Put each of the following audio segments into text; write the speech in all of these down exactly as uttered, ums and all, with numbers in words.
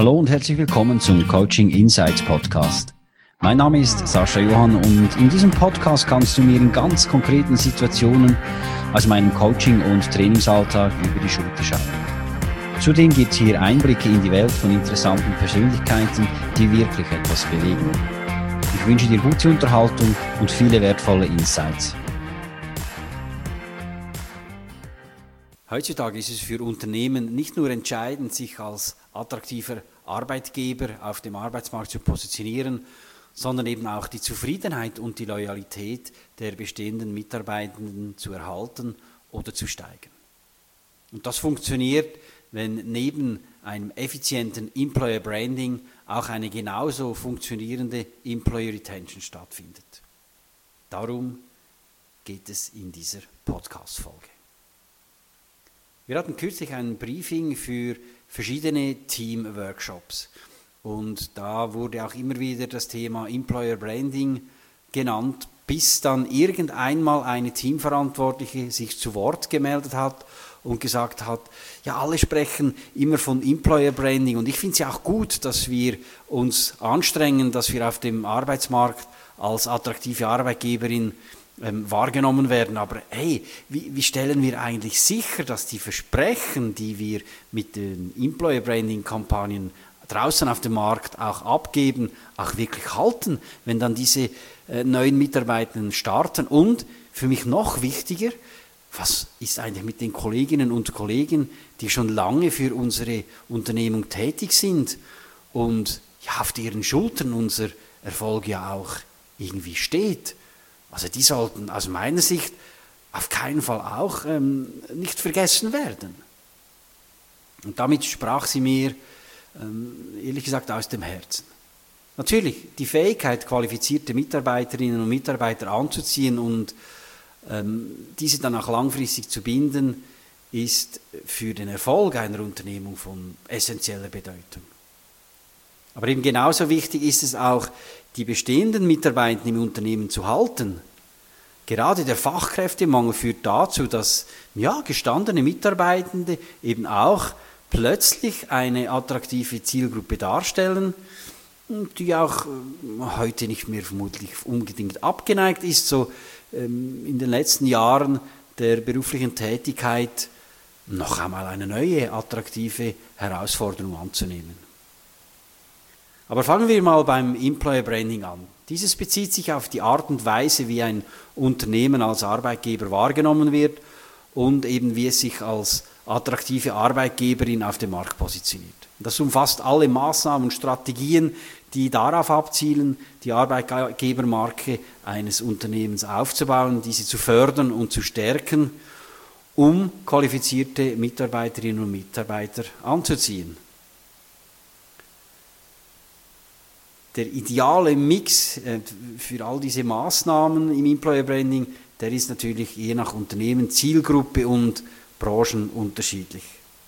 Hallo und herzlich willkommen zum Coaching Insights Podcast. Mein Name ist Sascha Johann und in diesem Podcast kannst du mir in ganz konkreten Situationen aus meinem Coaching- und Trainingsalltag über die Schulter schauen. Zudem gibt es hier Einblicke in die Welt von interessanten Persönlichkeiten, die wirklich etwas bewegen. Ich wünsche dir gute Unterhaltung und viele wertvolle Insights. Heutzutage ist es für Unternehmen nicht nur entscheidend, sich als attraktiver Arbeitgeber auf dem Arbeitsmarkt zu positionieren, sondern eben auch die Zufriedenheit und die Loyalität der bestehenden Mitarbeitenden zu erhalten oder zu steigern. Und das funktioniert, wenn neben einem effizienten Employer Branding auch eine genauso funktionierende Employee Retention stattfindet. Darum geht es in dieser Podcast-Folge. Wir hatten kürzlich ein Briefing für verschiedene Team-Workshops und da wurde auch immer wieder das Thema Employer Branding genannt, bis dann irgendeinmal eine Teamverantwortliche sich zu Wort gemeldet hat und gesagt hat, ja, alle sprechen immer von Employer Branding und ich finde es ja auch gut, dass wir uns anstrengen, dass wir auf dem Arbeitsmarkt als attraktive Arbeitgeberin ähm, wahrgenommen werden. Aber hey, wie, wie stellen wir eigentlich sicher, dass die Versprechen, die wir mit den Employer Branding Kampagnen draußen auf dem Markt auch abgeben, auch wirklich halten, wenn dann diese äh, neuen Mitarbeitenden starten? Und für mich noch wichtiger, was ist eigentlich mit den Kolleginnen und Kollegen, die schon lange für unsere Unternehmung tätig sind und ja, auf deren Schultern unser Erfolg ja auch irgendwie steht? Also die sollten aus meiner Sicht auf keinen Fall auch ähm, nicht vergessen werden. Und damit sprach sie mir, ähm, ehrlich gesagt, aus dem Herzen. Natürlich, die Fähigkeit, qualifizierte Mitarbeiterinnen und Mitarbeiter anzuziehen und ähm, diese dann auch langfristig zu binden, ist für den Erfolg einer Unternehmung von essentieller Bedeutung. Aber eben genauso wichtig ist es auch, die bestehenden Mitarbeiter im Unternehmen zu halten. Gerade der Fachkräftemangel führt dazu, dass ja, gestandene Mitarbeitende eben auch plötzlich eine attraktive Zielgruppe darstellen, die auch heute nicht mehr vermutlich unbedingt abgeneigt ist, so ähm, in den letzten Jahren der beruflichen Tätigkeit noch einmal eine neue attraktive Herausforderung anzunehmen. Aber fangen wir mal beim Employer Branding an. Dieses bezieht sich auf die Art und Weise, wie ein Unternehmen als Arbeitgeber wahrgenommen wird und eben wie es sich als attraktive Arbeitgeberin auf dem Markt positioniert. Das umfasst alle Maßnahmen und Strategien, die darauf abzielen, die Arbeitgebermarke eines Unternehmens aufzubauen, diese zu fördern und zu stärken, um qualifizierte Mitarbeiterinnen und Mitarbeiter anzuziehen. Der ideale Mix für all diese Maßnahmen im Employer Branding, der ist natürlich je nach Unternehmen, Zielgruppe und Branchen unterschiedlich.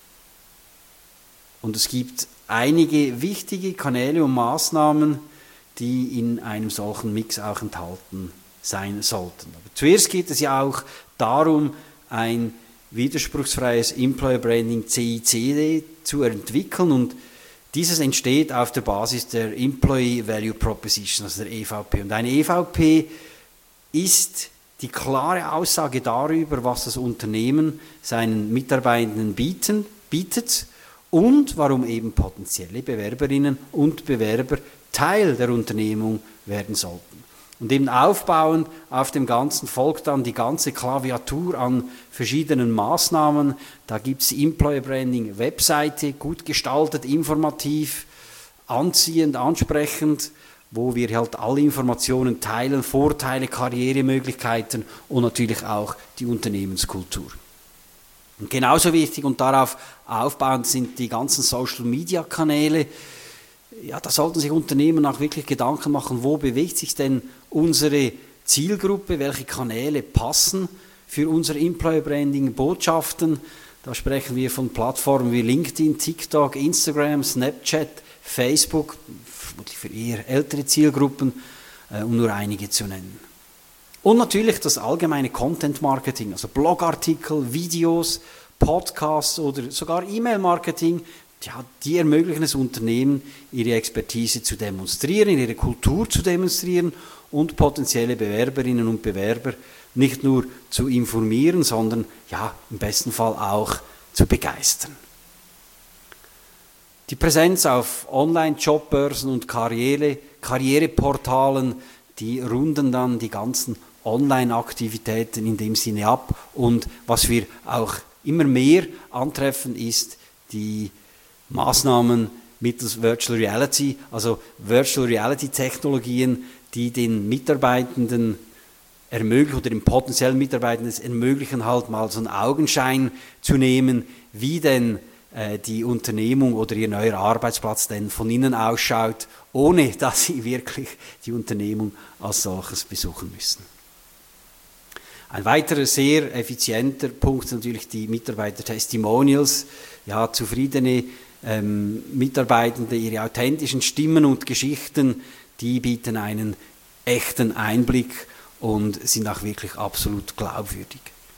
Und es gibt einige wichtige Kanäle und Maßnahmen, die in einem solchen Mix auch enthalten sein sollten. Aber zuerst geht es ja auch darum, ein widerspruchsfreies Employer Branding C I C D zu entwickeln und dieses entsteht auf der Basis der Employee Value Proposition, also der E V P. Und eine E V P ist die klare Aussage darüber, was das Unternehmen seinen Mitarbeitenden bieten, bietet und warum eben potenzielle Bewerberinnen und Bewerber Teil der Unternehmung werden sollten. Und eben aufbauend auf dem Ganzen folgt dann die ganze Klaviatur an verschiedenen Maßnahmen. Da gibt es Employer Branding Webseite, gut gestaltet, informativ, anziehend, ansprechend, wo wir halt alle Informationen teilen, Vorteile, Karrieremöglichkeiten und natürlich auch die Unternehmenskultur. Und genauso wichtig und darauf aufbauend sind die ganzen Social-Media-Kanäle. Ja, da sollten sich Unternehmen auch wirklich Gedanken machen, wo bewegt sich denn unsere Zielgruppe, welche Kanäle passen für unser Employer Branding, Botschaften. Da sprechen wir von Plattformen wie LinkedIn, TikTok, Instagram, Snapchat, Facebook, vermutlich für eher ältere Zielgruppen, äh, um nur einige zu nennen. Und natürlich das allgemeine Content Marketing, also Blogartikel, Videos, Podcasts oder sogar E-Mail-Marketing, ja, die ermöglichen es Unternehmen, ihre Expertise zu demonstrieren, ihre Kultur zu demonstrieren und potenzielle Bewerberinnen und Bewerber nicht nur zu informieren, sondern ja, im besten Fall auch zu begeistern. Die Präsenz auf Online-Jobbörsen und Karriere, Karriereportalen, die runden dann die ganzen Online-Aktivitäten in dem Sinne ab. Und was wir auch immer mehr antreffen, ist die Maßnahmen mittels Virtual Reality, also Virtual Reality Technologien, die den Mitarbeitenden ermöglichen oder den potenziellen Mitarbeitenden es ermöglichen, halt mal so einen Augenschein zu nehmen, wie denn äh, die Unternehmung oder ihr neuer Arbeitsplatz denn von innen ausschaut, ohne dass sie wirklich die Unternehmung als solches besuchen müssen. Ein weiterer sehr effizienter Punkt sind natürlich die Mitarbeiter-Testimonials, ja, zufriedene ähm, Mitarbeitende, ihre authentischen Stimmen und Geschichten, die bieten einen echten Einblick und sind auch wirklich absolut glaubwürdig.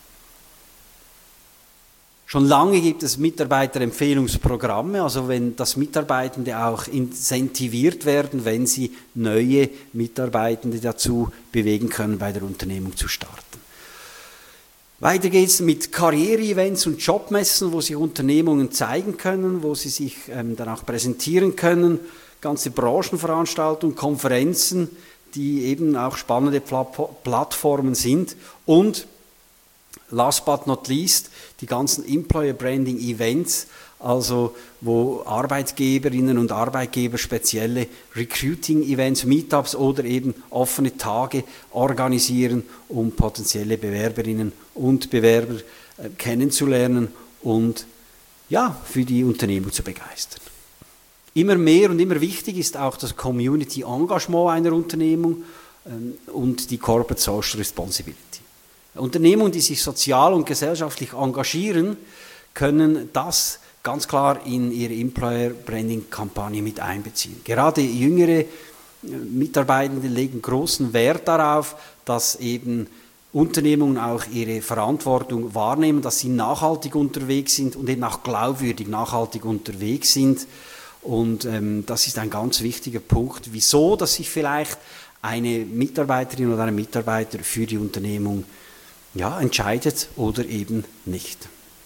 Schon lange gibt es Mitarbeiterempfehlungsprogramme, also wenn das Mitarbeitende auch incentiviert werden, wenn sie neue Mitarbeitende dazu bewegen können, bei der Unternehmung zu starten. Weiter geht es mit Karriere-Events und Jobmessen, wo sich Unternehmungen zeigen können, wo sie sich ähm, dann auch präsentieren können, ganze Branchenveranstaltungen, Konferenzen, die eben auch spannende Plattformen sind und last but not least die ganzen Employer Branding Events, also wo Arbeitgeberinnen und Arbeitgeber spezielle Recruiting-Events, Meetups oder eben offene Tage organisieren, um potenzielle Bewerberinnen und Bewerber äh, kennenzulernen und ja, für die Unternehmung zu begeistern. Immer mehr und immer wichtig ist auch das Community-Engagement einer Unternehmung ähm, und die Corporate Social Responsibility. Unternehmungen, die sich sozial und gesellschaftlich engagieren, können das ganz klar in ihre Employer-Branding-Kampagne mit einbeziehen. Gerade jüngere Mitarbeitende legen großen Wert darauf, dass eben Unternehmungen auch ihre Verantwortung wahrnehmen, dass sie nachhaltig unterwegs sind und eben auch glaubwürdig nachhaltig unterwegs sind. Und ähm, das ist ein ganz wichtiger Punkt, wieso, dass sich vielleicht eine Mitarbeiterin oder ein Mitarbeiter für die Unternehmung ja, entscheidet oder eben nicht.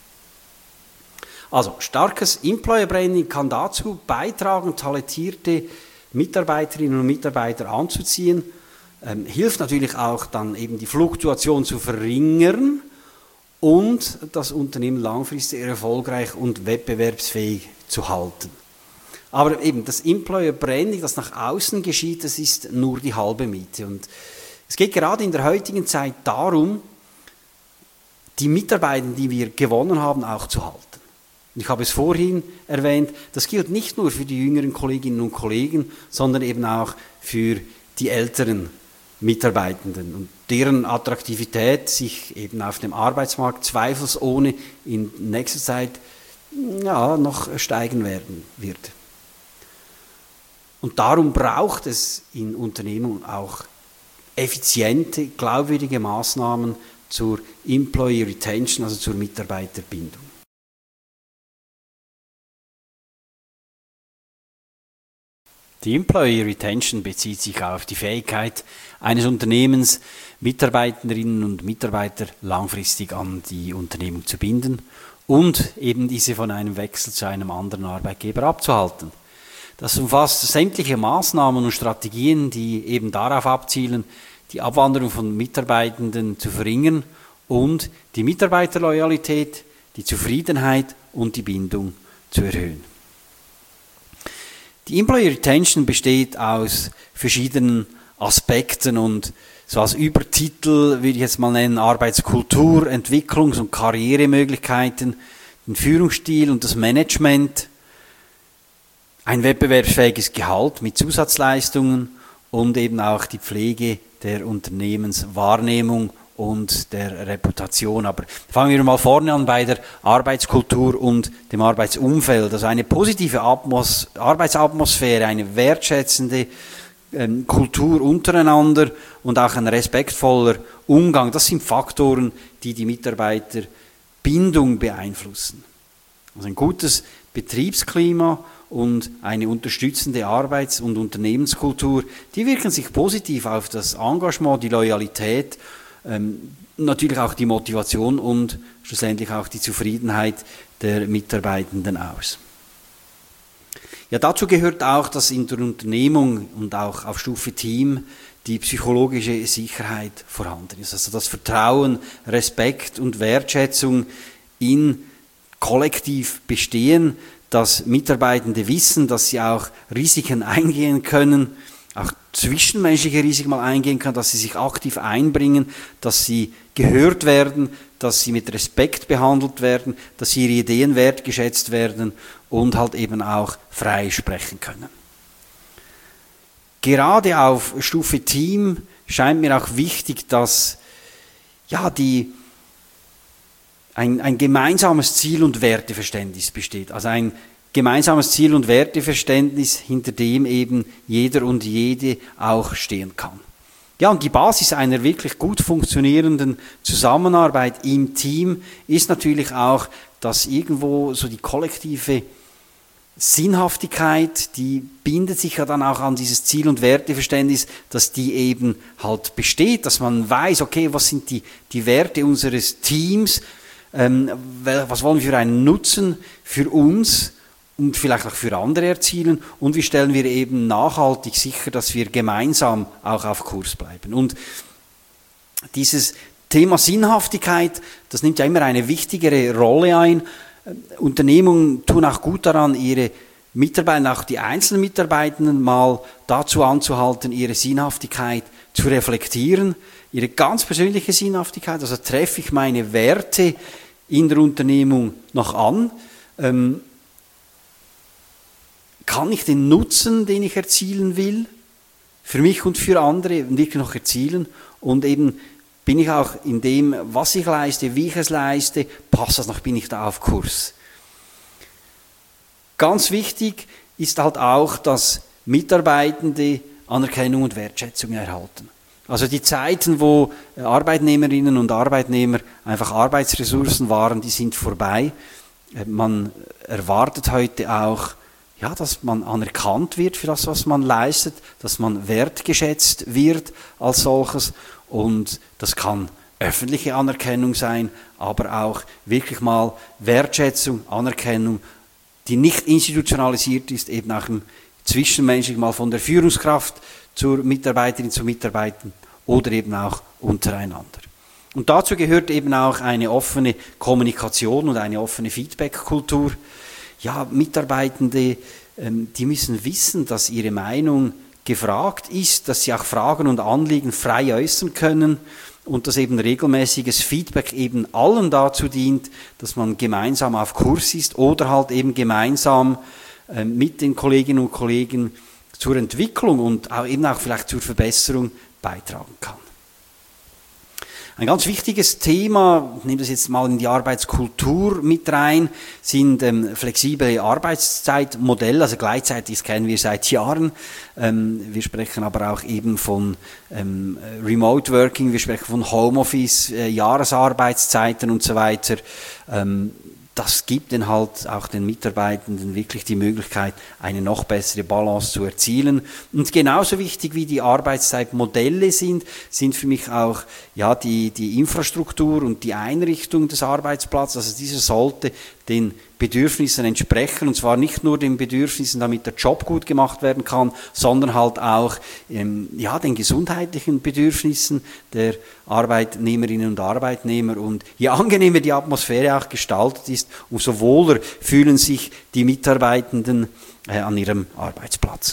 Also starkes Employer Branding kann dazu beitragen, talentierte Mitarbeiterinnen und Mitarbeiter anzuziehen, ähm, hilft natürlich auch dann eben die Fluktuation zu verringern und das Unternehmen langfristig erfolgreich und wettbewerbsfähig zu halten. Aber eben das Employer Branding, das nach außen geschieht, das ist nur die halbe Miete. Und es geht gerade in der heutigen Zeit darum, die Mitarbeiter, die wir gewonnen haben, auch zu halten. Und ich habe es vorhin erwähnt, das gilt nicht nur für die jüngeren Kolleginnen und Kollegen, sondern eben auch für die älteren Mitarbeitenden und deren Attraktivität sich eben auf dem Arbeitsmarkt zweifelsohne in nächster Zeit ja, noch steigen werden wird. Und darum braucht es in Unternehmen auch effiziente, glaubwürdige Maßnahmen zur Employee Retention, also zur Mitarbeiterbindung. Die Employee Retention bezieht sich auf die Fähigkeit eines Unternehmens, Mitarbeiterinnen und Mitarbeiter langfristig an die Unternehmung zu binden und eben diese von einem Wechsel zu einem anderen Arbeitgeber abzuhalten. Das umfasst sämtliche Maßnahmen und Strategien, die eben darauf abzielen, die Abwanderung von Mitarbeitenden zu verringern und die Mitarbeiterloyalität, die Zufriedenheit und die Bindung zu erhöhen. Die Employee Retention besteht aus verschiedenen Aspekten und so als Übertitel würde ich jetzt mal nennen Arbeitskultur, Entwicklungs- und Karrieremöglichkeiten, den Führungsstil und das Management, ein wettbewerbsfähiges Gehalt mit Zusatzleistungen und eben auch die Pflege der Unternehmenswahrnehmung und der Reputation. Aber fangen wir mal vorne an bei der Arbeitskultur und dem Arbeitsumfeld. Also eine positive Atmos- Arbeitsatmosphäre, eine wertschätzende ähm, Kultur untereinander und auch ein respektvoller Umgang. Das sind Faktoren, die die Mitarbeiterbindung beeinflussen. Also ein gutes Betriebsklima und eine unterstützende Arbeits- und Unternehmenskultur, die wirken sich positiv auf das Engagement, die Loyalität, ähm, natürlich auch die Motivation und schlussendlich auch die Zufriedenheit der Mitarbeitenden aus. Ja, dazu gehört auch, dass in der Unternehmung und auch auf Stufe Team die psychologische Sicherheit vorhanden ist. Also das Vertrauen, Respekt und Wertschätzung in kollektiv bestehen, dass Mitarbeitende wissen, dass sie auch Risiken eingehen können, auch zwischenmenschliche Risiken mal eingehen können, dass sie sich aktiv einbringen, dass sie gehört werden, dass sie mit Respekt behandelt werden, dass ihre Ideen wertgeschätzt werden und halt eben auch frei sprechen können. Gerade auf Stufe Team scheint mir auch wichtig, dass ja, die, ein, ein gemeinsames Ziel- und Werteverständnis besteht. Also ein gemeinsames Ziel- und Werteverständnis, hinter dem eben jeder und jede auch stehen kann. Ja, und die Basis einer wirklich gut funktionierenden Zusammenarbeit im Team ist natürlich auch, dass irgendwo so die kollektive Sinnhaftigkeit, die bindet sich ja dann auch an dieses Ziel- und Werteverständnis, dass die eben halt besteht, dass man weiß, okay, was sind die, die Werte unseres Teams, ähm, was wollen wir für einen Nutzen für uns und vielleicht auch für andere erzielen und wie stellen wir eben nachhaltig sicher, dass wir gemeinsam auch auf Kurs bleiben. Und dieses Thema Sinnhaftigkeit, das nimmt ja immer eine wichtigere Rolle ein. Unternehmungen tun auch gut daran, ihre Mitarbeiter, auch die einzelnen Mitarbeitenden mal dazu anzuhalten, ihre Sinnhaftigkeit zu reflektieren, ihre ganz persönliche Sinnhaftigkeit, also treffe ich meine Werte in der Unternehmung noch an, ähm, kann ich den Nutzen, den ich erzielen will, für mich und für andere wirklich noch erzielen und eben bin ich auch in dem, was ich leiste, wie ich es leiste, passt das noch, bin ich da auf Kurs. Ganz wichtig ist halt auch, dass Mitarbeitende Anerkennung und Wertschätzung erhalten. Also die Zeiten, wo Arbeitnehmerinnen und Arbeitnehmer einfach Arbeitsressourcen waren, die sind vorbei. Man erwartet heute auch, ja, dass man anerkannt wird für das, was man leistet, dass man wertgeschätzt wird als solches. Und das kann öffentliche Anerkennung sein, aber auch wirklich mal Wertschätzung, Anerkennung, die nicht institutionalisiert ist, eben auch im Zwischenmenschlichen mal von der Führungskraft zur Mitarbeiterin, zu Mitarbeitern oder eben auch untereinander. Und dazu gehört eben auch eine offene Kommunikation und eine offene Feedback-Kultur. Ja, Mitarbeitende, ähm, die müssen wissen, dass ihre Meinung gefragt ist, dass sie auch Fragen und Anliegen frei äußern können und dass eben regelmäßiges Feedback eben allen dazu dient, dass man gemeinsam auf Kurs ist oder halt eben gemeinsam äh, mit den Kolleginnen und Kollegen zur Entwicklung und auch eben auch vielleicht zur Verbesserung beitragen kann. Ein ganz wichtiges Thema, ich nehme das jetzt mal in die Arbeitskultur mit rein, sind ähm, flexible Arbeitszeitmodelle, also gleichzeitig, das kennen wir seit Jahren. Ähm, wir sprechen aber auch eben von ähm, Remote Working, wir sprechen von Homeoffice, äh, Jahresarbeitszeiten und so weiter. Ähm, das gibt dann halt auch den Mitarbeitenden wirklich die Möglichkeit, eine noch bessere Balance zu erzielen. Und genauso wichtig wie die Arbeitszeitmodelle sind, sind für mich auch ja, die, die Infrastruktur und die Einrichtung des Arbeitsplatzes. Also dieser sollte den Bedürfnissen entsprechen, und zwar nicht nur den Bedürfnissen, damit der Job gut gemacht werden kann, sondern halt auch ähm, ja, den gesundheitlichen Bedürfnissen der Arbeitnehmerinnen und Arbeitnehmer. Und je angenehmer die Atmosphäre auch gestaltet ist, umso wohler fühlen sich die Mitarbeitenden äh, an ihrem Arbeitsplatz.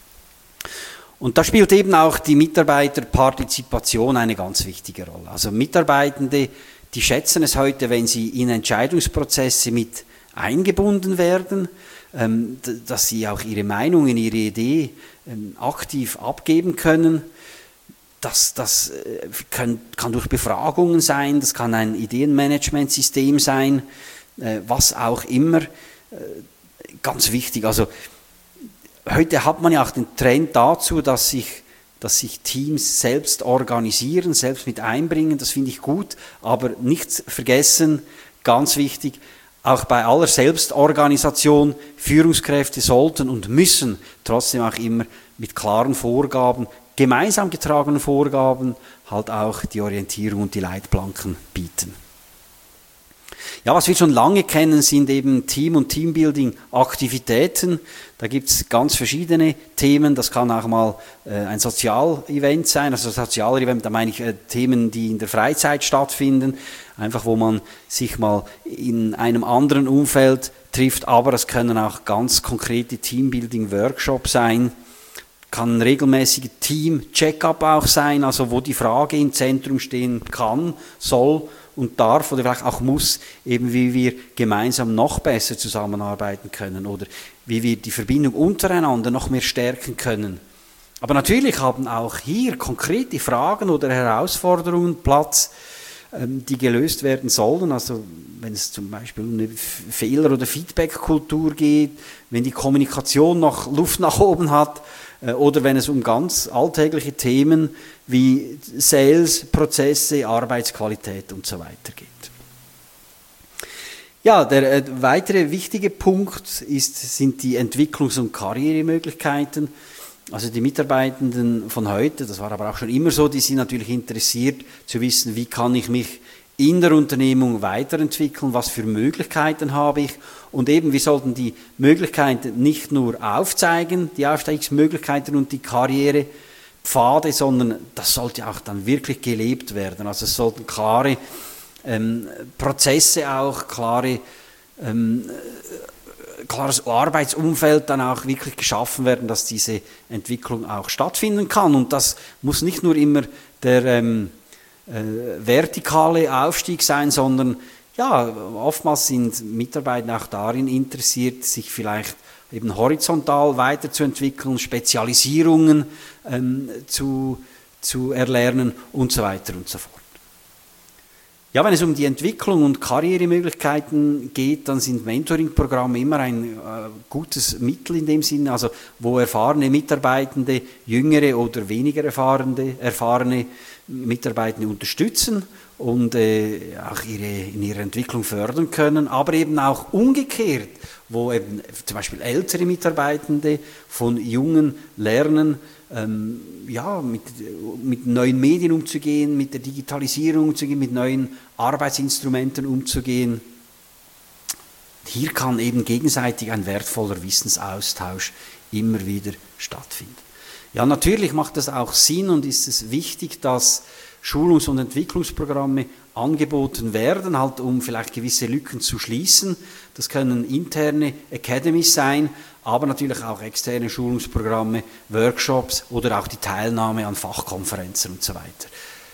Und da spielt eben auch die Mitarbeiterpartizipation eine ganz wichtige Rolle. Also Mitarbeitende, die schätzen es heute, wenn sie in Entscheidungsprozesse mit eingebunden werden, ähm, dass sie auch ihre Meinungen, ihre Idee ähm, aktiv abgeben können. Das, das äh, kann, kann durch Befragungen sein, das kann ein Ideenmanagementsystem sein, äh, was auch immer. Äh, ganz wichtig, also heute hat man ja auch den Trend dazu, dass sich, dass sich Teams selbst organisieren, selbst mit einbringen, das finde ich gut, aber nicht vergessen, ganz wichtig, Auch bei aller Selbstorganisation, Führungskräfte sollten und müssen trotzdem auch immer mit klaren Vorgaben, gemeinsam getragenen Vorgaben, halt auch die Orientierung und die Leitplanken bieten. Ja, was wir schon lange kennen, sind eben Team- und Teambuilding-Aktivitäten. Da gibt es ganz verschiedene Themen. Das kann auch mal äh, ein Sozialevent sein. Also Sozialevent, da meine ich äh, Themen, die in der Freizeit stattfinden. Einfach, wo man sich mal in einem anderen Umfeld trifft. Aber es können auch ganz konkrete Teambuilding-Workshops sein. Kann ein regelmäßiger Team-Check-up auch sein, also wo die Frage im Zentrum stehen kann, soll und darf oder vielleicht auch muss, eben wie wir gemeinsam noch besser zusammenarbeiten können oder wie wir die Verbindung untereinander noch mehr stärken können. Aber natürlich haben auch hier konkrete Fragen oder Herausforderungen Platz, die gelöst werden sollen. Also wenn es zum Beispiel um eine Fehler- oder Feedback-Kultur geht, wenn die Kommunikation noch Luft nach oben hat, oder wenn es um ganz alltägliche Themen wie Sales, Prozesse, Arbeitsqualität und so weiter geht. Ja, der äh, weitere wichtige Punkt ist, sind die Entwicklungs- und Karrieremöglichkeiten. Also die Mitarbeitenden von heute, das war aber auch schon immer so, die sind natürlich interessiert zu wissen, wie kann ich mich in der Unternehmung weiterentwickeln, was für Möglichkeiten habe ich und eben wir sollten die Möglichkeiten nicht nur aufzeigen, die Aufstiegsmöglichkeiten und die Karrierepfade, sondern das sollte auch dann wirklich gelebt werden. Also es sollten klare ähm, Prozesse auch, klare, ähm, klares Arbeitsumfeld dann auch wirklich geschaffen werden, dass diese Entwicklung auch stattfinden kann und das muss nicht nur immer der ähm, Äh, vertikale Aufstieg sein, sondern ja, oftmals sind Mitarbeiter auch darin interessiert, sich vielleicht eben horizontal weiterzuentwickeln, Spezialisierungen ähm, zu, zu erlernen und so weiter und so fort. Ja, wenn es um die Entwicklung und Karrieremöglichkeiten geht, dann sind Mentoring-Programme immer ein äh, gutes Mittel in dem Sinne, also wo erfahrene Mitarbeitende, jüngere oder weniger erfahrene, erfahrene Mitarbeitende unterstützen und äh, auch ihre, in ihrer Entwicklung fördern können, aber eben auch umgekehrt, wo eben zum Beispiel ältere Mitarbeitende von Jungen lernen, ähm, ja, mit, mit neuen Medien umzugehen, mit der Digitalisierung umzugehen, mit neuen Arbeitsinstrumenten umzugehen. Hier kann eben gegenseitig ein wertvoller Wissensaustausch immer wieder stattfinden. Ja, natürlich macht es auch Sinn und ist es wichtig, dass Schulungs- und Entwicklungsprogramme angeboten werden, halt um vielleicht gewisse Lücken zu schließen. Das können interne Academies sein, aber natürlich auch externe Schulungsprogramme, Workshops oder auch die Teilnahme an Fachkonferenzen und so weiter.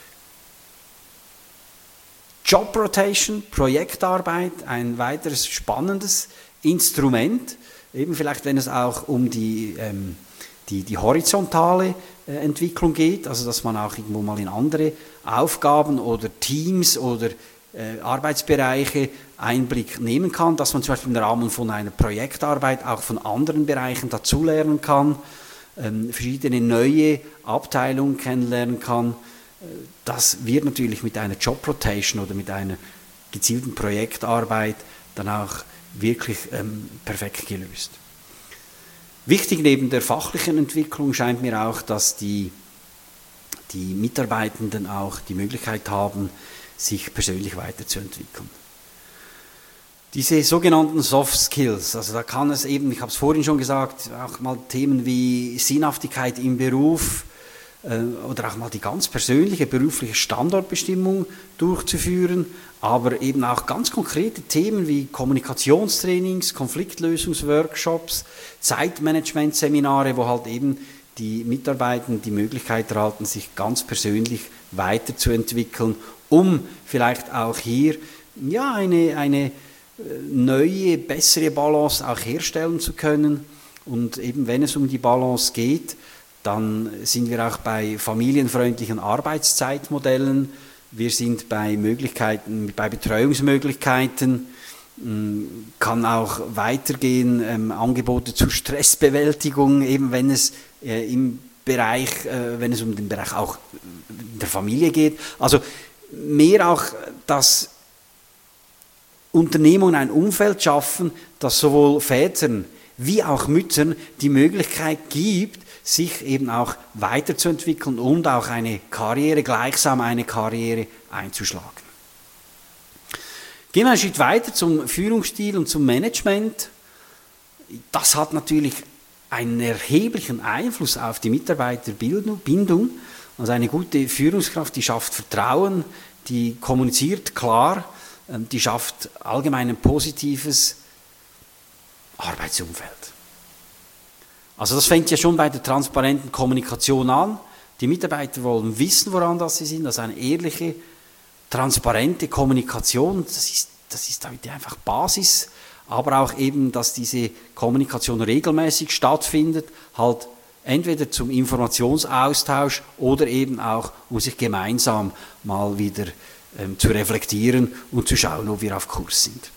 Job Rotation, Projektarbeit, ein weiteres spannendes Instrument, eben vielleicht wenn es auch um die ähm, Die, die horizontale äh, Entwicklung geht, also dass man auch irgendwo mal in andere Aufgaben oder Teams oder äh, Arbeitsbereiche Einblick nehmen kann, dass man zum Beispiel im Rahmen von einer Projektarbeit auch von anderen Bereichen dazulernen kann, ähm, verschiedene neue Abteilungen kennenlernen kann. Das wird natürlich mit einer Job Rotation oder mit einer gezielten Projektarbeit dann auch wirklich ähm, perfekt gelöst. Wichtig neben der fachlichen Entwicklung scheint mir auch, dass die, die Mitarbeitenden auch die Möglichkeit haben, sich persönlich weiterzuentwickeln. Diese sogenannten Soft Skills, also da kann es eben, ich habe es vorhin schon gesagt, auch mal Themen wie Sinnhaftigkeit im Beruf äh, oder auch mal die ganz persönliche berufliche Standortbestimmung durchzuführen, aber eben auch ganz konkrete Themen wie Kommunikationstrainings, Konfliktlösungsworkshops, Zeitmanagementseminare, wo halt eben die Mitarbeitenden die Möglichkeit erhalten, sich ganz persönlich weiterzuentwickeln, um vielleicht auch hier ja, eine, eine neue, bessere Balance auch herstellen zu können. Und eben wenn es um die Balance geht, dann sind wir auch bei familienfreundlichen Arbeitszeitmodellen. Wir sind bei Möglichkeiten, bei Betreuungsmöglichkeiten, kann auch weitergehen, ähm, Angebote zur Stressbewältigung, eben wenn es äh, im Bereich, äh, wenn es um den Bereich auch in der Familie geht. Also mehr auch das Unternehmungen ein Umfeld schaffen, das sowohl Vätern wie auch Müttern die Möglichkeit gibt, sich eben auch weiterzuentwickeln und auch eine Karriere, gleichsam eine Karriere einzuschlagen. Gehen wir einen Schritt weiter zum Führungsstil und zum Management. Das hat natürlich einen erheblichen Einfluss auf die Mitarbeiterbindung. Also eine gute Führungskraft, die schafft Vertrauen, die kommuniziert klar, die schafft allgemein ein positives Arbeitsumfeld. Also das fängt ja schon bei der transparenten Kommunikation an. Die Mitarbeiter wollen wissen, woran das sie sind. Also eine ehrliche, transparente Kommunikation, das ist, das ist heute einfach Basis. Aber auch eben, dass diese Kommunikation regelmäßig stattfindet, halt entweder zum Informationsaustausch oder eben auch, um sich gemeinsam mal wieder ähm, zu reflektieren und zu schauen, ob wir auf Kurs sind.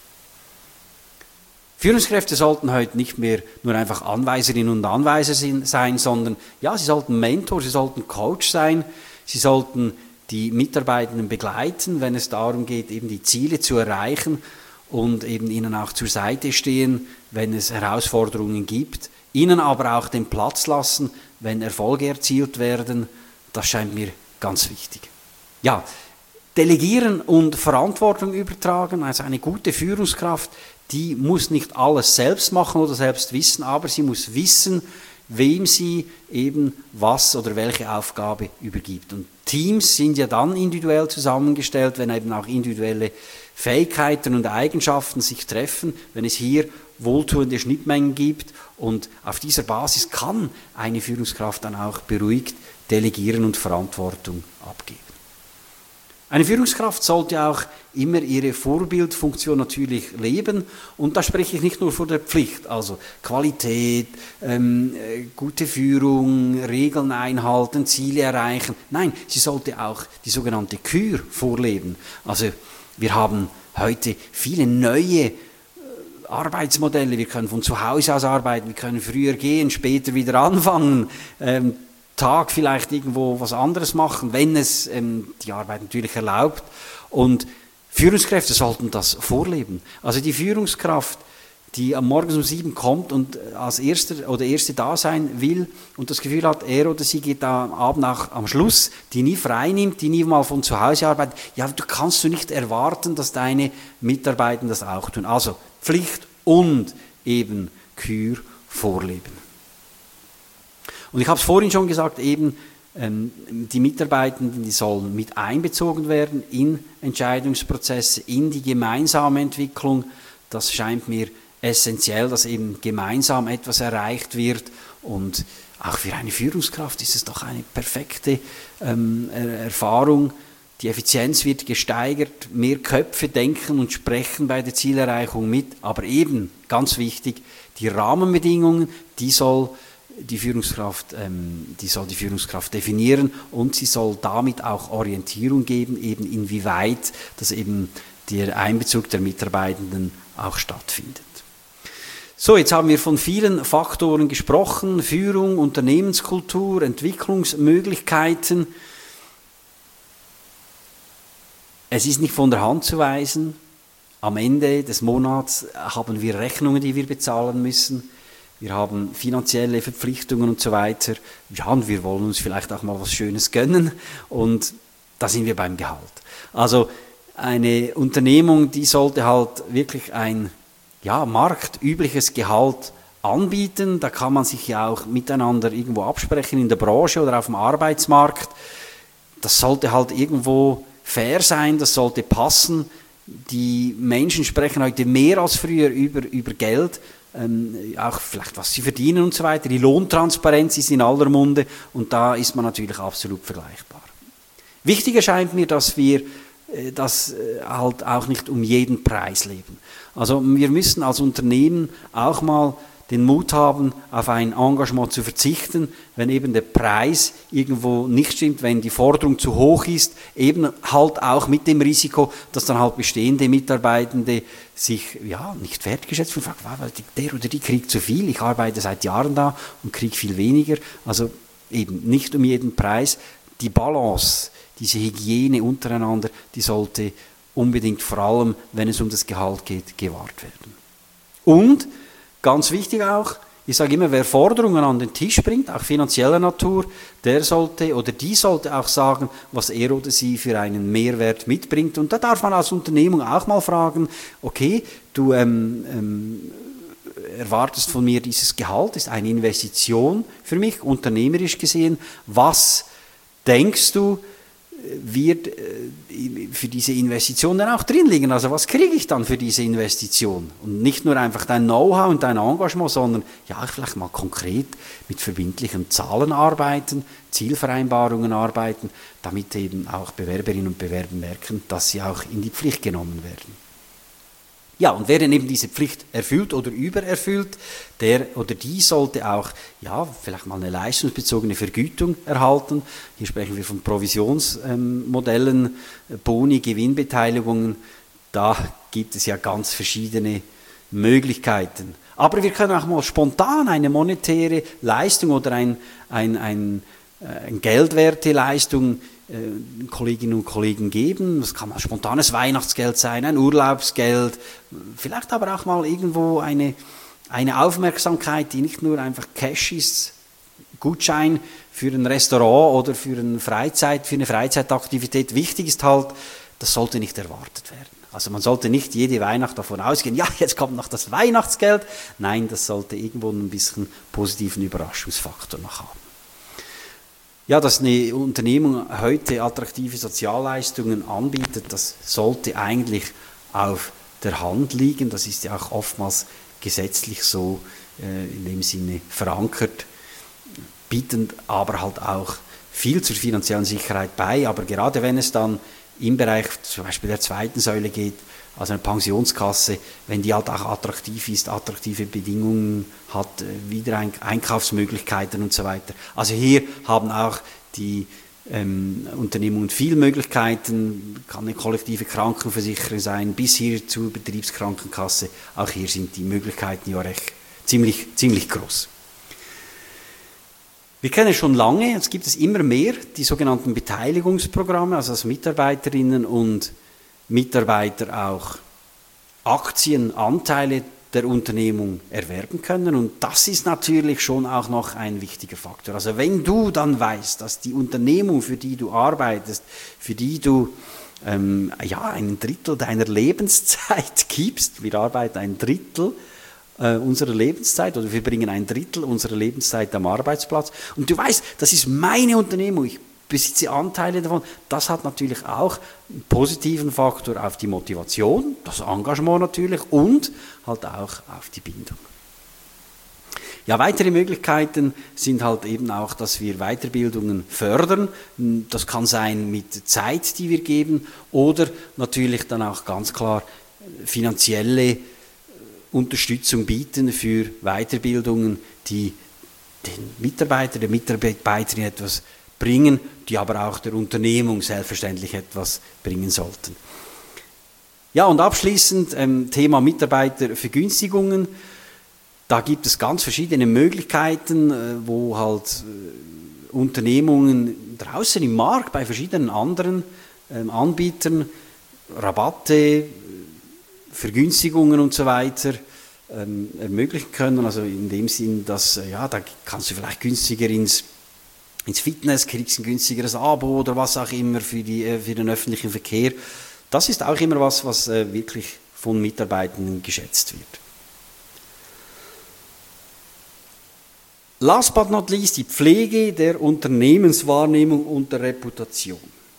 Führungskräfte sollten heute nicht mehr nur einfach Anweiserinnen und Anweiser sein, sondern ja, sie sollten Mentor, sie sollten Coach sein, sie sollten die Mitarbeitenden begleiten, wenn es darum geht, eben die Ziele zu erreichen und eben ihnen auch zur Seite stehen, wenn es Herausforderungen gibt, ihnen aber auch den Platz lassen, wenn Erfolge erzielt werden. Das scheint mir ganz wichtig. Ja, delegieren und Verantwortung übertragen, also eine gute Führungskraft, die muss nicht alles selbst machen oder selbst wissen, aber sie muss wissen, wem sie eben was oder welche Aufgabe übergibt. Und Teams sind ja dann individuell zusammengestellt, wenn eben auch individuelle Fähigkeiten und Eigenschaften sich treffen, wenn es hier wohltuende Schnittmengen gibt. Und auf dieser Basis kann eine Führungskraft dann auch beruhigt delegieren und Verantwortung abgeben. Eine Führungskraft sollte auch immer ihre Vorbildfunktion natürlich leben, und da spreche ich nicht nur von der Pflicht, also Qualität, ähm, gute Führung, Regeln einhalten, Ziele erreichen. Nein, sie sollte auch die sogenannte Kür vorleben. Also wir haben heute viele neue Arbeitsmodelle, wir können von zu Hause aus arbeiten, wir können früher gehen, später wieder anfangen, ähm, Tag vielleicht irgendwo was anderes machen, wenn es ähm, die Arbeit natürlich erlaubt. Und Führungskräfte sollten das vorleben. Also die Führungskraft, die am Morgen um sieben kommt und als Erster oder Erste da sein will und das Gefühl hat, er oder sie geht am Abend auch am Schluss, die nie frei nimmt, die nie mal von zu Hause arbeitet, ja, du kannst du nicht erwarten, dass deine Mitarbeiter das auch tun. Also Pflicht und eben Kür vorleben. Und ich habe es vorhin schon gesagt, eben ähm, die Mitarbeitenden, die sollen mit einbezogen werden in Entscheidungsprozesse, in die gemeinsame Entwicklung. Das scheint mir essentiell, dass eben gemeinsam etwas erreicht wird. Und auch für eine Führungskraft ist es doch eine perfekte ähm, Erfahrung. Die Effizienz wird gesteigert, mehr Köpfe denken und sprechen bei der Zielerreichung mit. Aber eben, ganz wichtig, die Rahmenbedingungen, die soll Die Führungskraft, ähm, die soll die Führungskraft definieren, und sie soll damit auch Orientierung geben, eben inwieweit das eben der Einbezug der Mitarbeitenden auch stattfindet. So, jetzt haben wir von vielen Faktoren gesprochen: Führung, Unternehmenskultur, Entwicklungsmöglichkeiten. Es ist nicht von der Hand zu weisen, am Ende des Monats haben wir Rechnungen, die wir bezahlen müssen. Wir haben finanzielle Verpflichtungen und so weiter. Ja, und wir wollen uns vielleicht auch mal was Schönes gönnen, und da sind wir beim Gehalt. Also eine Unternehmung, die sollte halt wirklich ein ja, marktübliches Gehalt anbieten. Da kann man sich ja auch miteinander irgendwo absprechen in der Branche oder auf dem Arbeitsmarkt. Das sollte halt irgendwo fair sein, das sollte passen. Die Menschen sprechen heute mehr als früher über, über Geld. Ähm, auch vielleicht was sie verdienen und so weiter. Die Lohntransparenz ist in aller Munde, und da ist man natürlich absolut vergleichbar. Wichtig erscheint mir, dass wir äh, das äh, halt auch nicht um jeden Preis leben. Also wir müssen als Unternehmen auch mal den Mut haben, auf ein Engagement zu verzichten, wenn eben der Preis irgendwo nicht stimmt, wenn die Forderung zu hoch ist, eben halt auch mit dem Risiko, dass dann halt bestehende Mitarbeitende sich ja nicht wertgeschätzt fühlen, fragen, der oder die kriegt zu viel, ich arbeite seit Jahren da und kriege viel weniger. Also eben nicht um jeden Preis. Die Balance, diese Hygiene untereinander, die sollte unbedingt, vor allem wenn es um das Gehalt geht, gewahrt werden. Und, ganz wichtig auch, ich sage immer, wer Forderungen an den Tisch bringt, auch finanzieller Natur, der sollte oder die sollte auch sagen, was er oder sie für einen Mehrwert mitbringt. Und da darf man als Unternehmung auch mal fragen, okay, du ähm, ähm, erwartest von mir dieses Gehalt, ist eine Investition für mich, unternehmerisch gesehen. Was denkst du, wird für diese Investition dann auch drin liegen? Also was kriege ich dann für diese Investition? Und nicht nur einfach dein Know-how und dein Engagement, sondern ja, vielleicht mal konkret mit verbindlichen Zahlen arbeiten, Zielvereinbarungen arbeiten, damit eben auch Bewerberinnen und Bewerber merken, dass sie auch in die Pflicht genommen werden. Ja, und wer denn eben diese Pflicht erfüllt oder übererfüllt, der oder die sollte auch, ja, vielleicht mal eine leistungsbezogene Vergütung erhalten. Hier sprechen wir von Provisionsmodellen, ähm, Boni, Gewinnbeteiligungen. Da gibt es ja ganz verschiedene Möglichkeiten. Aber wir können auch mal spontan eine monetäre Leistung oder ein, ein, ein, eine geldwerte Leistung Kolleginnen und Kollegen geben. Das kann mal spontanes Weihnachtsgeld sein, ein Urlaubsgeld, vielleicht aber auch mal irgendwo eine, eine Aufmerksamkeit, die nicht nur einfach Cash ist, Gutschein für ein Restaurant oder für eine Freizeit, für eine Freizeitaktivität. Wichtig ist halt, das sollte nicht erwartet werden. Also man sollte nicht jede Weihnacht davon ausgehen, ja, jetzt kommt noch das Weihnachtsgeld. Nein, das sollte irgendwo ein bisschen positiven Überraschungsfaktor noch haben. Ja, dass eine Unternehmung heute attraktive Sozialleistungen anbietet, das sollte eigentlich auf der Hand liegen. Das ist ja auch oftmals gesetzlich so äh, in dem Sinne verankert, bieten aber halt auch viel zur finanziellen Sicherheit bei. Aber gerade wenn es dann im Bereich zum Beispiel der zweiten Säule geht, also eine Pensionskasse, wenn die halt auch attraktiv ist, attraktive Bedingungen hat, Wiedereinkaufsmöglichkeiten und so weiter. Also hier haben auch die ähm, Unternehmungen viele Möglichkeiten, kann eine kollektive Krankenversicherung sein, bis hier zur Betriebskrankenkasse. Auch hier sind die Möglichkeiten ja recht ziemlich, ziemlich groß. Wir kennen schon lange, es gibt es immer mehr, die sogenannten Beteiligungsprogramme, also dass Mitarbeiterinnen und Mitarbeiter auch Aktien, Anteile der Unternehmung erwerben können. Und das ist natürlich schon auch noch ein wichtiger Faktor. Also wenn du dann weißt, dass die Unternehmung, für die du arbeitest, für die du ähm, ja, ein Drittel deiner Lebenszeit gibst, wir arbeiten ein Drittel äh, unserer Lebenszeit oder wir bringen ein Drittel unserer Lebenszeit am Arbeitsplatz und du weißt, das ist meine Unternehmung, ich besitze Anteile davon, das hat natürlich auch einen positiven Faktor auf die Motivation, das Engagement natürlich und halt auch auf die Bindung. Ja, weitere Möglichkeiten sind halt eben auch, dass wir Weiterbildungen fördern. Das kann sein mit Zeit, die wir geben oder natürlich dann auch ganz klar finanzielle Unterstützung bieten für Weiterbildungen, die den Mitarbeiter, der Mitarbeiterin etwas bringen, die aber auch der Unternehmung selbstverständlich etwas bringen sollten. Ja, und abschließend ähm, Thema Mitarbeitervergünstigungen. Da gibt es ganz verschiedene Möglichkeiten, äh, wo halt äh, Unternehmungen draußen im Markt bei verschiedenen anderen ähm, Anbietern Rabatte, Vergünstigungen und so weiter ähm, ermöglichen können. Also in dem Sinn, dass äh, ja, da kannst du vielleicht günstiger ins ins Fitness, kriegst ein günstigeres Abo oder was auch immer für, die, für den öffentlichen Verkehr. Das ist auch immer was, was äh, wirklich von Mitarbeitenden geschätzt wird. Last but not least, die Pflege der Unternehmenswahrnehmung und der Reputation.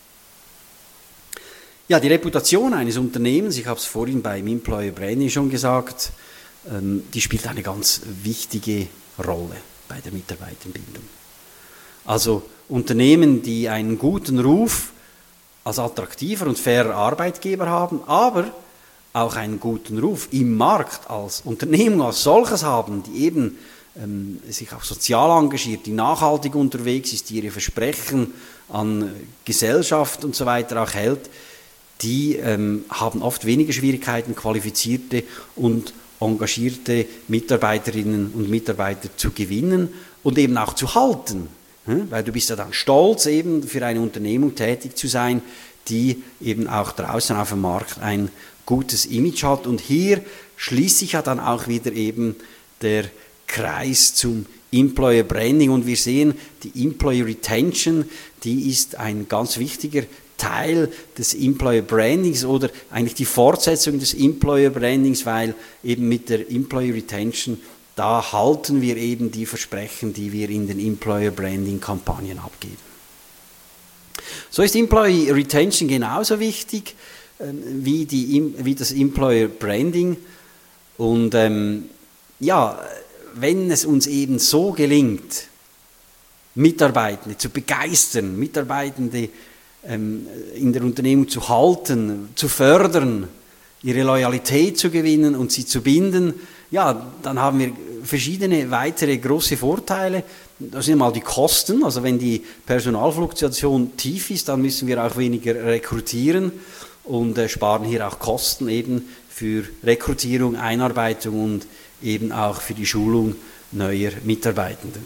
Ja, die Reputation eines Unternehmens, ich habe es vorhin beim Employer Branding schon gesagt, ähm, die spielt eine ganz wichtige Rolle bei der Mitarbeiterbindung. Also Unternehmen, die einen guten Ruf als attraktiver und fairer Arbeitgeber haben, aber auch einen guten Ruf im Markt als Unternehmen als solches haben, die eben ähm, sich auch sozial engagiert, die nachhaltig unterwegs ist, die ihre Versprechen an Gesellschaft und so weiter auch hält, die ähm, haben oft weniger Schwierigkeiten, qualifizierte und engagierte Mitarbeiterinnen und Mitarbeiter zu gewinnen und eben auch zu halten. Weil du bist ja dann stolz, eben für eine Unternehmung tätig zu sein, die eben auch draußen auf dem Markt ein gutes Image hat. Und hier schließt sich ja dann auch wieder eben der Kreis zum Employer Branding. Und wir sehen, die Employer Retention, die ist ein ganz wichtiger Teil des Employer Brandings oder eigentlich die Fortsetzung des Employer Brandings, weil eben mit der Employer Retention, da halten wir eben die Versprechen, die wir in den Employer Branding Kampagnen abgeben. So ist Employee Retention genauso wichtig äh, wie, die, wie das Employer Branding. Und ähm, ja, wenn es uns eben so gelingt, Mitarbeitende zu begeistern, Mitarbeitende ähm, in der Unternehmung zu halten, zu fördern, ihre Loyalität zu gewinnen und sie zu binden, ja, dann haben wir verschiedene weitere große Vorteile. Das sind mal die Kosten, also wenn die Personalfluktuation tief ist, dann müssen wir auch weniger rekrutieren und äh, sparen hier auch Kosten eben für Rekrutierung, Einarbeitung und eben auch für die Schulung neuer Mitarbeitenden.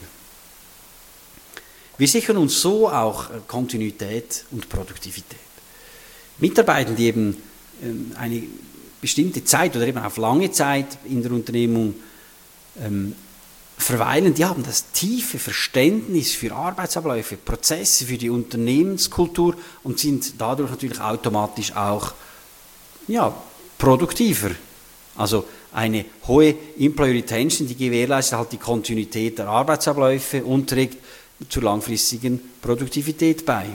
Wir sichern uns so auch Kontinuität und Produktivität. Mitarbeiter, die eben ähm, eine bestimmte Zeit oder eben auf lange Zeit in der Unternehmung ähm, verweilen, die haben das tiefe Verständnis für Arbeitsabläufe, Prozesse, für die Unternehmenskultur und sind dadurch natürlich automatisch auch ja, produktiver. Also eine hohe Employee Retention, die gewährleistet halt die Kontinuität der Arbeitsabläufe und trägt zur langfristigen Produktivität bei.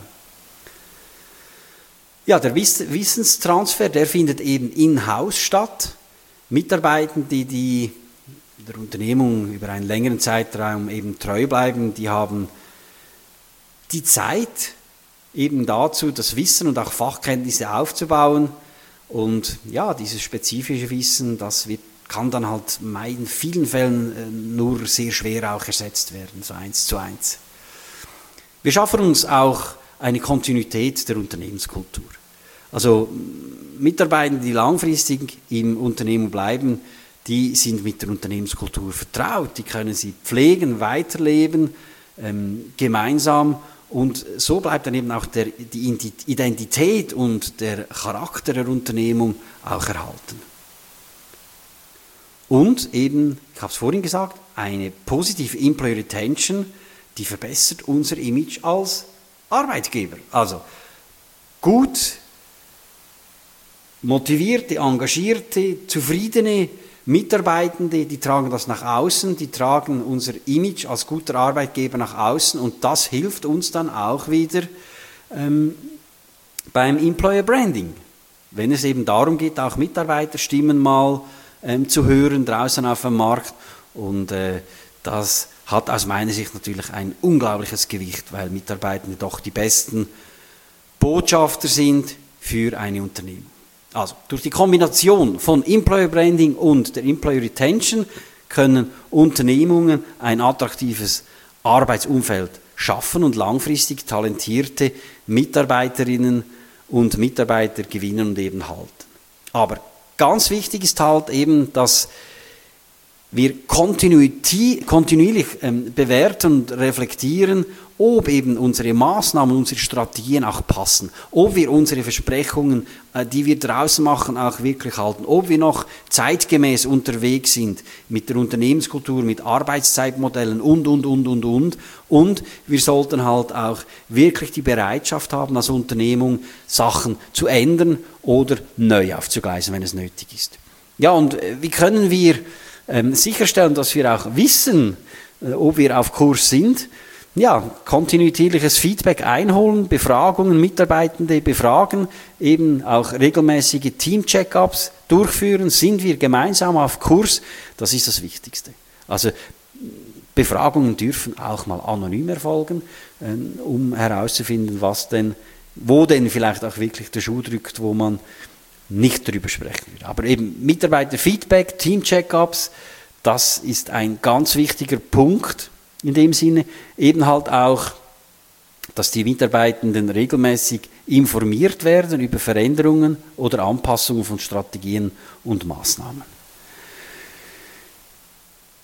Ja, der Wissenstransfer, der findet eben in-house statt. Mitarbeitende, die der Unternehmung über einen längeren Zeitraum eben treu bleiben, die haben die Zeit eben dazu, das Wissen und auch Fachkenntnisse aufzubauen. Und ja, dieses spezifische Wissen, das wird, kann dann halt in vielen Fällen nur sehr schwer auch ersetzt werden, so eins zu eins. Wir schaffen uns auch eine Kontinuität der Unternehmenskultur. Also Mitarbeiter, die langfristig im Unternehmen bleiben, die sind mit der Unternehmenskultur vertraut, die können sie pflegen, weiterleben, ähm, gemeinsam und so bleibt dann eben auch der, die Identität und der Charakter der Unternehmung auch erhalten. Und eben, ich habe es vorhin gesagt, eine positive Employee Retention, die verbessert unser Image als Arbeitgeber. Also gut motivierte, engagierte, zufriedene Mitarbeitende, die tragen das nach außen, die tragen unser Image als guter Arbeitgeber nach außen und das hilft uns dann auch wieder ähm, beim Employer Branding. Wenn es eben darum geht, auch Mitarbeiterstimmen mal ähm, zu hören draußen auf dem Markt und äh, das hat aus meiner Sicht natürlich ein unglaubliches Gewicht, weil Mitarbeitende doch die besten Botschafter sind für eine Unternehmung. Also durch die Kombination von Employer Branding und der Employee Retention können Unternehmungen ein attraktives Arbeitsumfeld schaffen und langfristig talentierte Mitarbeiterinnen und Mitarbeiter gewinnen und eben halten. Aber ganz wichtig ist halt eben, dass wir kontinuierlich ähm, bewerten und reflektieren, ob eben unsere Maßnahmen, unsere Strategien auch passen, ob wir unsere Versprechungen, äh, die wir draußen machen, auch wirklich halten, ob wir noch zeitgemäß unterwegs sind mit der Unternehmenskultur, mit Arbeitszeitmodellen und, und, und, und, und. Und wir sollten halt auch wirklich die Bereitschaft haben, als Unternehmung Sachen zu ändern oder neu aufzugleisen, wenn es nötig ist. Ja, und äh, wie können wir ähm, sicherstellen, dass wir auch wissen, äh, ob wir auf Kurs sind? Ja, kontinuierliches Feedback einholen, Befragungen, Mitarbeitende befragen, eben auch regelmäßige Team-Check-ups durchführen. Sind wir gemeinsam auf Kurs? Das ist das Wichtigste. Also Befragungen dürfen auch mal anonym erfolgen, äh, um herauszufinden, was denn, wo denn vielleicht auch wirklich der Schuh drückt, wo man nicht darüber sprechen würde. Aber eben Mitarbeiter-Feedback, Team-Check-ups, das ist ein ganz wichtiger Punkt. In dem Sinne eben halt auch, dass die Mitarbeitenden regelmäßig informiert werden über Veränderungen oder Anpassungen von Strategien und Maßnahmen.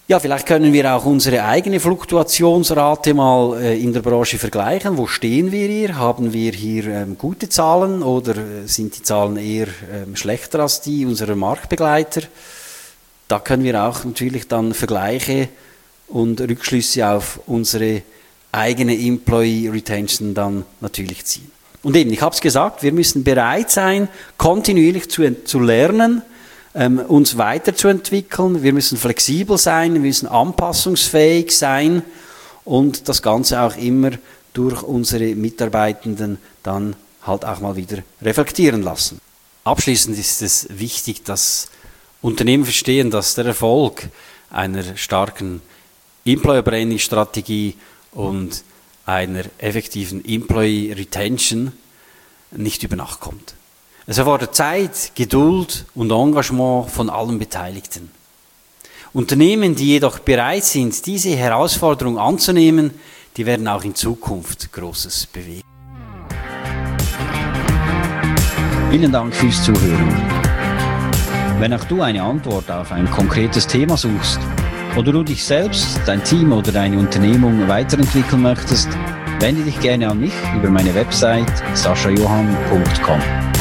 Ja, vielleicht können wir auch unsere eigene Fluktuationsrate mal äh, in der Branche vergleichen. Wo stehen wir hier? Haben wir hier ähm, gute Zahlen oder äh, sind die Zahlen eher ähm, schlechter als die unserer Marktbegleiter? Da können wir auch natürlich dann Vergleiche und Rückschlüsse auf unsere eigene Employee Retention dann natürlich ziehen. Und eben, ich habe es gesagt, wir müssen bereit sein, kontinuierlich zu, zu lernen, ähm, uns weiterzuentwickeln. Wir müssen flexibel sein, wir müssen anpassungsfähig sein und das Ganze auch immer durch unsere Mitarbeitenden dann halt auch mal wieder reflektieren lassen. Abschließend ist es wichtig, dass Unternehmen verstehen, dass der Erfolg einer starken Employer Branding Strategie und einer effektiven Employee Retention nicht über Nacht kommt. Es erfordert Zeit, Geduld und Engagement von allen Beteiligten. Unternehmen, die jedoch bereit sind, diese Herausforderung anzunehmen, die werden auch in Zukunft Großes bewegen. Vielen Dank fürs Zuhören. Wenn auch du eine Antwort auf ein konkretes Thema suchst oder du dich selbst, dein Team oder deine Unternehmung weiterentwickeln möchtest, wende dich gerne an mich über meine Website sascha johann punkt com.